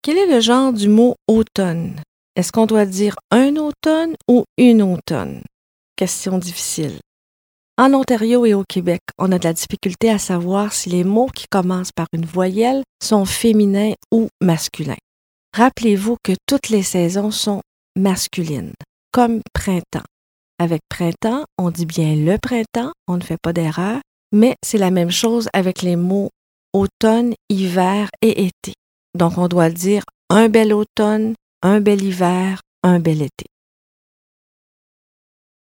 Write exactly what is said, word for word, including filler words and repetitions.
Quel est le genre du mot automne? Est-ce qu'on doit dire un automne ou une automne? Question difficile. En Ontario et au Québec, on a de la difficulté à savoir si les mots qui commencent par une voyelle sont féminins ou masculins. Rappelez-vous que toutes les saisons sont masculines, comme printemps. Avec printemps, on dit bien le printemps, on ne fait pas d'erreur, mais c'est la même chose avec les mots automne, hiver et été. Donc, on doit dire un bel automne, un bel hiver, un bel été.